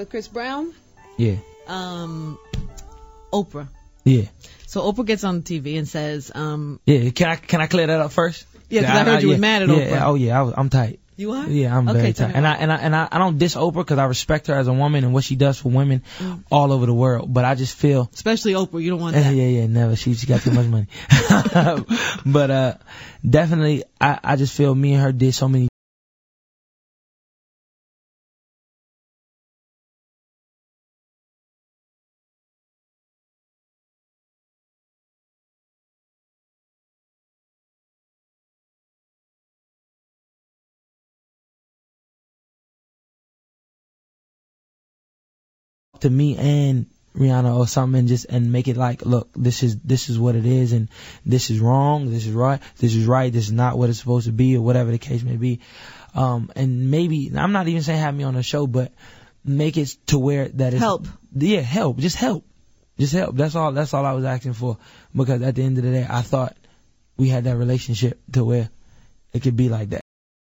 Chris Brown? Yeah. Oprah. Yeah. So Oprah gets on TV and says, Yeah, can I clear that up first? Yeah, because I heard you were mad at Oprah. Yeah, oh yeah, I'm tight. You are? Yeah, I'm very tight. And I don't diss Oprah because I respect her as a woman and what she does for women all over the world. But I just feel, especially Oprah, you don't want that. Yeah, never. She got too much money. But definitely, I just feel me and her did so many. To me and Rihanna or something and make it like, look, this is what it is, and this is wrong, this is right, this is not what it's supposed to be, or whatever the case may be. And maybe, I'm not even saying have me on the show, but make it to where that is help. Yeah, help. Just help. That's all I was asking for, because at the end of the day, I thought we had that relationship to where it could be like that.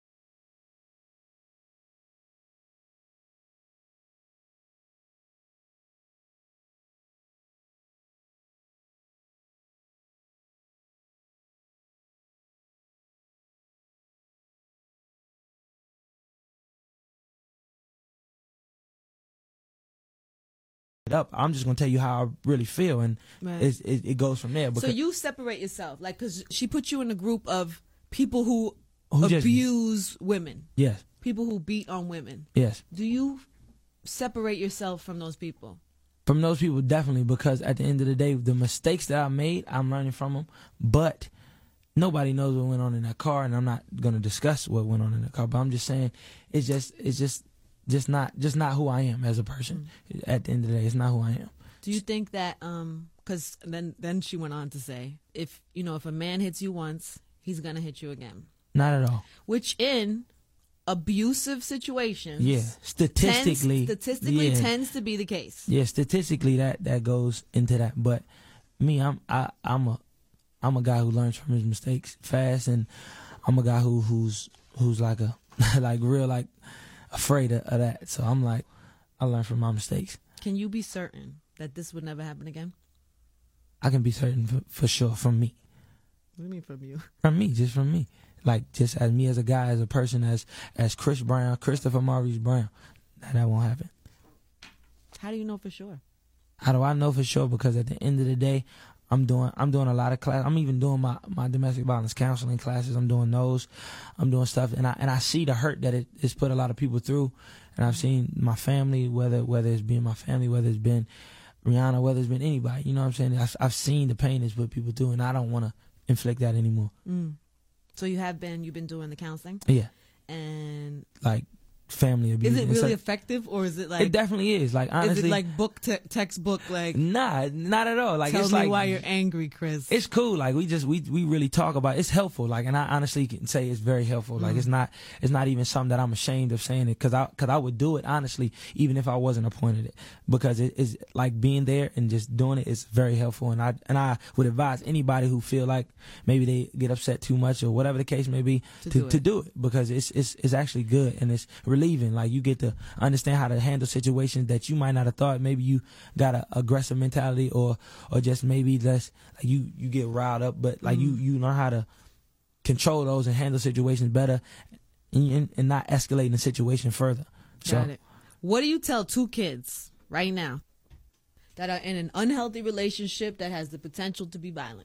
Up, I'm just gonna tell you how I really feel, and it goes from there. So you separate yourself, like, because she put you in a group of people who abuse women. Yes. People who beat on women. Yes. Do you separate yourself from those people? From those people, definitely, because at the end of the day, the mistakes that I made, I'm learning from them. But nobody knows what went on in that car, and I'm not gonna discuss what went on in the car. But I'm just saying, it's just not who I am as a person. At the end of the day, it's not who I am. Do you think that because then she went on to say, if a man hits you once, he's gonna hit you again? Not at all. Which in abusive situations, yeah, statistically tends to be the case. Yeah, statistically that goes into that. But me, I'm a guy who learns from his mistakes fast, and I'm a guy who's like a real afraid of that. So I'm like, I learn from my mistakes. Can you be certain that this would never happen again? I can be certain for sure, from me. What do you mean from you? From me, just from me. Like, just as me as a guy, as a person, as Chris Brown, Christopher Maurice Brown, that won't happen. How do you know for sure? How do I know for sure? Because at the end of the day, I'm doing a lot of class. I'm even doing my domestic violence counseling classes. I'm doing those. I'm doing stuff, and I see the hurt that it's put a lot of people through. And I've seen my family, whether it's been my family, whether it's been Rihanna, whether it's been anybody. You know what I'm saying? I've seen the pain it's put people through, and I don't want to inflict that anymore. So you've been doing the counseling? Yeah. And like family abuse. Is it really effective, or is it like? It definitely is. Like, honestly, is it like textbook? Like, nah, not at all. Like, tell it's me like, why you're angry, Chris. It's cool. Like, we really talk about it. It's helpful. Like, and I honestly can say it's very helpful. Like, it's not even something that I'm ashamed of saying it, because I would do it honestly even if I wasn't appointed it, because it's like being there and just doing it is very helpful. And I would advise anybody who feel like maybe they get upset too much or whatever the case may be to do it, because it's actually good and it's relieving. Like, you get to understand how to handle situations that you might not have thought. Maybe you got an aggressive mentality, or just maybe less, like you get riled up, but like you learn how to control those and handle situations better, and not escalating the situation further. Got it. What do you tell two kids right now that are in an unhealthy relationship that has the potential to be violent?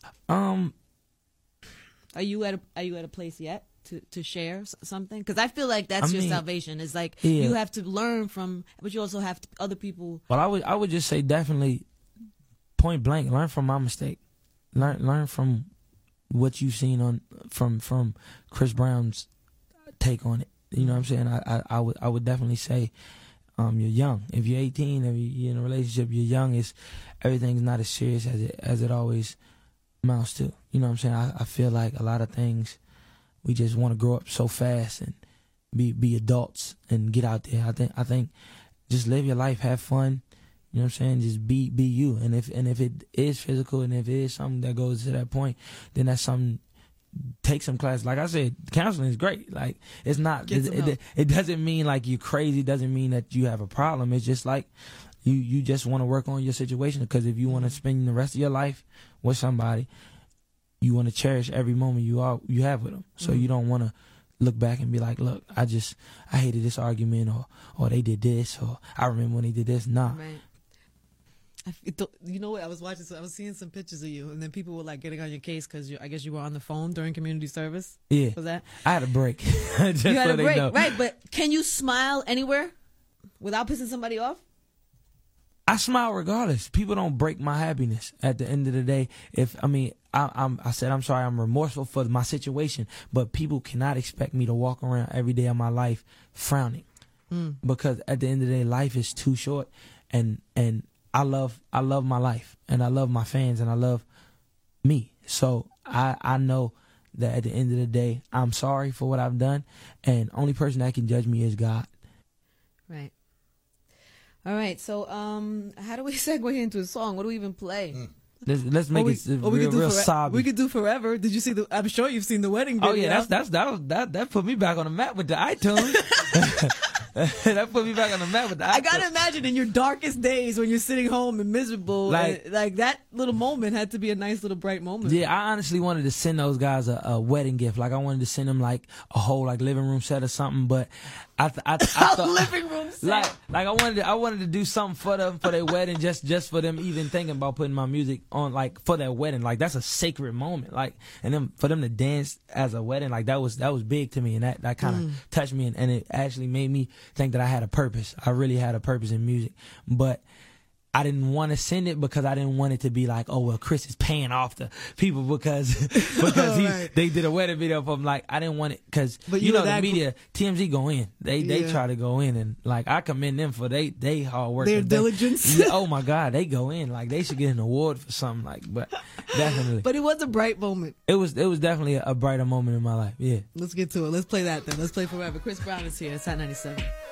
Are you at a place yet to share something? Because I feel like that's your salvation. It's like you have to learn from, but you also have other people. Well, I would just say definitely point blank, learn from my mistake. Learn from what you've seen from Chris Brown's take on it. You know what I'm saying? I would definitely say you're young. If you're 18, if you're in a relationship, you're young. Everything's not as serious as it always amounts to. You know what I'm saying? I feel like a lot of things, we just want to grow up so fast and be adults and get out there. I think just live your life, have fun. You know what I'm saying? Just be you. And if it is physical, and if it is something that goes to that point, then that's something take some classes. Like I said, counseling is great. Like it's not. It doesn't mean like you're crazy. It doesn't mean that you have a problem. It's just like you just want to work on your situation, because if you want to spend the rest of your life with somebody, you want to cherish every moment you have with them. So you don't want to look back and be like, look, I hated this argument, or they did this, or I remember when they did this. Nah. Right. You know what? I was watching, so I was seeing some pictures of you, and then people were like getting on your case because I guess you were on the phone during community service. Yeah. Was that? I had a break. Just you had so a break, know. right? But can you smile anywhere without pissing somebody off? I smile regardless. People don't break my happiness. At the end of the day, I said I'm sorry, I'm remorseful for my situation, but people cannot expect me to walk around every day of my life frowning, because at the end of the day, life is too short, and I love my life, and I love my fans, and I love me. So I know that at the end of the day, I'm sorry for what I've done, and only person that can judge me is God. Right. All right. So how do we segue into a song? What do we even play? Let's make it real sobby. We could do Forever. Did you see I'm sure you've seen the wedding video. Oh yeah, that put me back on the map with the iTunes. That put me back on the map with the iTunes. I gotta imagine in your darkest days when you're sitting home and miserable, like that little moment had to be a nice little bright moment. Yeah, I honestly wanted to send those guys a wedding gift. Like I wanted to send them like a whole like living room set or something. But I thought living room set. Like I wanted to do something for them for their wedding, just for them even thinking about putting my music on, like for their wedding. Like that's a sacred moment. Like, and then for them to dance as a wedding, like that was big to me, and that kind of touched me, and it actually made me think that I had a purpose. I really had a purpose in music, but I didn't want to send it because I didn't want it to be like, oh well, Chris is paying off the people because they did a wedding video for him. Like I didn't want it because you know the media, TMZ go in, they try to go in, and like I commend them for they hard work, their diligence. Oh my God, they go in, like they should get an award for something. Like, but definitely. But it was a bright moment. It was definitely a brighter moment in my life. Yeah. Let's get to it. Let's play that then. Let's play Forever. Chris Brown is here. It's Hot 97.